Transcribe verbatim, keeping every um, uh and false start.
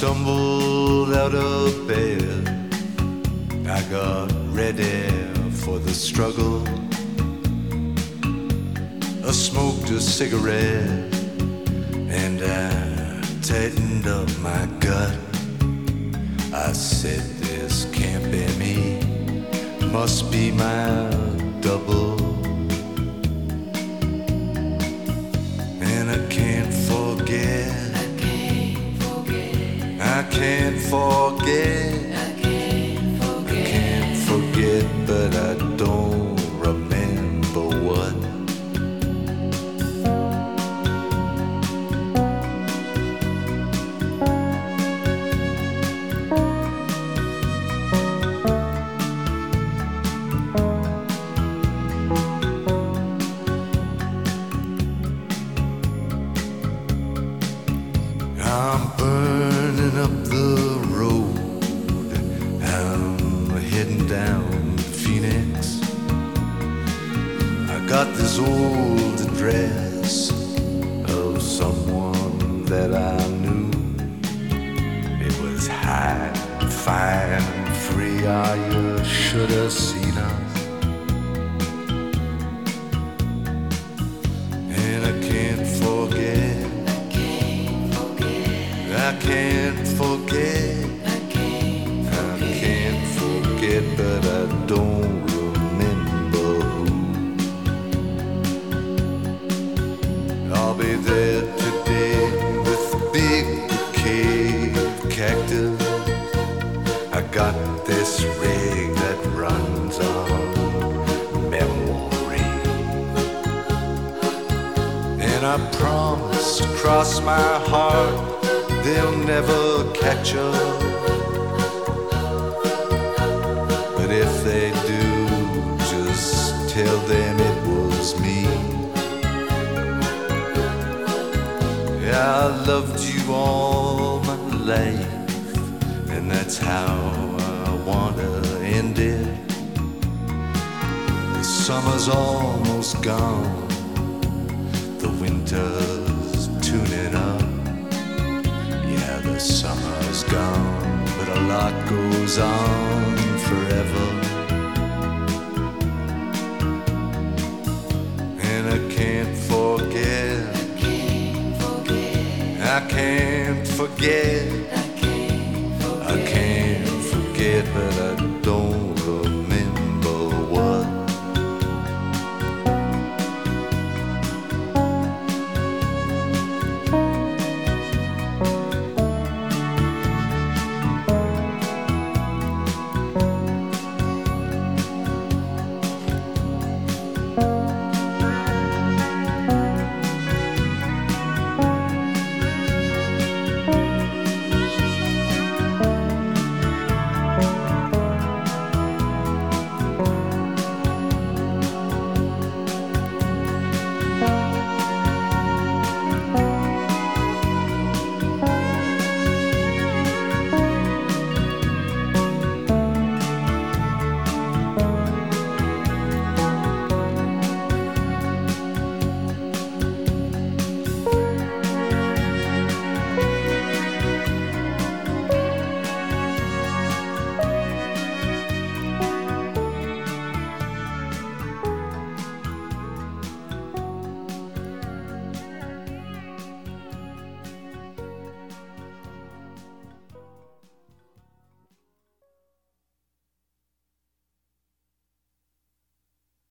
stumbled out of bed. I got ready for the struggle. I smoked a cigarette and I tightened up my gut. I said, this can't be me, must be my double. And I can't forget, I can't forget, I can't forget, I can't forget, I can't forget, but I don't remember what. I'm burning up the road, I'm heading down Phoenix. I got this old address of someone that I knew. It was high, fine, and free. Ah, you should have seen us. And I can't forget, I can't forget, I can't forget, I can't forget, but I don't remember who. I'll be there today with a big bouquet of cactus. I got this rig that runs on memory, and I promise to cross my heart they'll never catch up. But if they do, just tell them it was me. Yeah, I loved you all my life, and that's how I wanna end it. The summer's almost gone, the winter's tuning up. Yeah, the summer's gone, but a lot goes on forever. And I can't forget, I can't forget, I can't forget.